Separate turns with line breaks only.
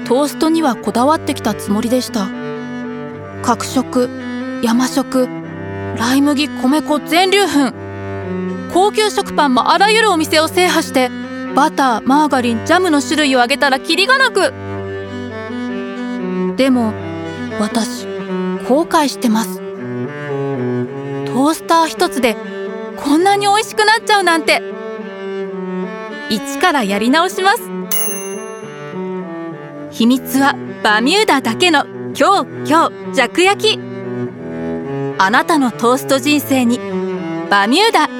トーストにはこだわってきたつもりでした。角食、山食、ライ麦、米粉、全粒粉、高級食パンもあらゆるお店を制覇して、バター、マーガリン、ジャムの種類を挙げたらキリがなく。でも私後悔してます。トースター一つでこんなに美味しくなっちゃうなんて。一からやり直します。秘密はバミューダだけの強弱焼き。あなたのトースト人生にバミューダ。